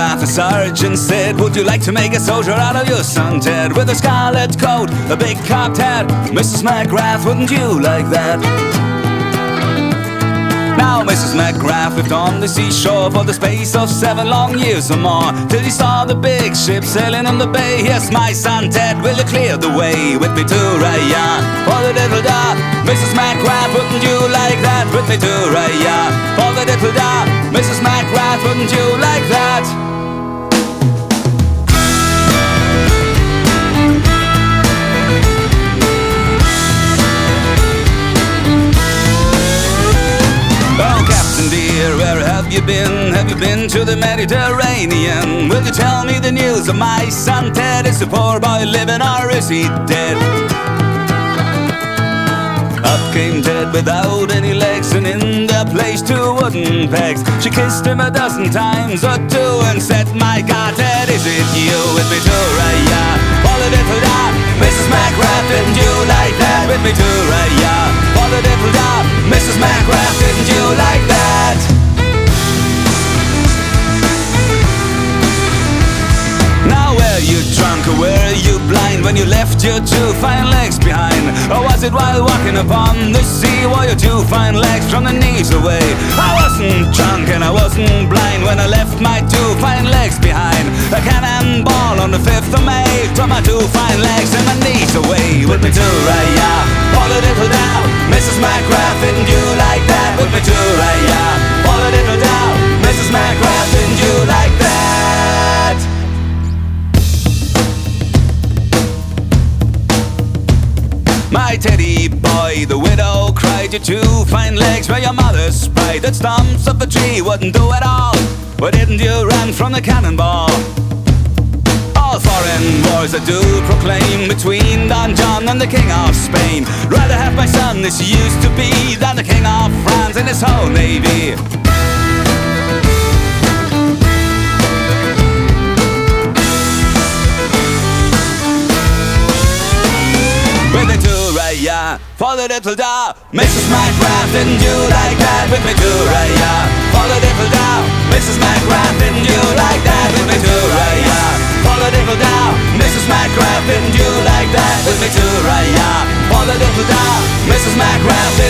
McGrath, the sergeant said, would you like to make a soldier out of your son Ted? With a scarlet coat, a big cocked hat, Mrs. McGrath, wouldn't you like that? Now Mrs. McGrath lived on the seashore for the space of 7 long years or more, till he saw the big ship sailing in the bay. Yes, my son Ted, will you clear the way with me to Raya for the little da? Mrs. McGrath, wouldn't you like that? With me to Raya for the little da? Mrs. McGrath, wouldn't you like that? Oh, Captain dear, where have you been? Have you been to the Mediterranean? Will you tell me the news of my son Ted? Is the poor boy living or is he dead? Up came Ted without any legs, and in their place 2 wooden pegs. She kissed him a dozen times or 2 and said, my God, Ted, is it you? With me to Raya for the little da? Mrs. McGrath, didn't you like that? With me to Raya for the little da? Mrs. McGrath, didn't you like that? Now were you drunk or were you blind when you left your 2 fine legs behind? Or was it while walking upon the sea? Were your 2 fine legs from the knees away? I wasn't drunk and I wasn't blind when I left my 2 fine legs behind. A cannonball on the 5th of May took my 2 fine legs and my knees away. With me to Raya for the little da? Mrs. McGrath, didn't you like that? With me to Raya for the little da? Mrs. McGrath, didn't you like that? My teddy boy, the widow cried, your 2 fine legs were your mother's pride. That stumps of a tree wouldn't do at all. Why didn't you run from the cannonball? All foreign wars I do proclaim between Don John and the King of Spain. Rather have my son as he used to be than the King of France and his whole navy. With me to Raya for the little da? Mrs. McGrath, didn't you like that? With me to Raya for the little da? Mrs. McGrath, didn't you like that? With me to Raya for the little da? Mrs. McGrath, didn't you like that? With me to Raya for the little da? Mrs. McGrath,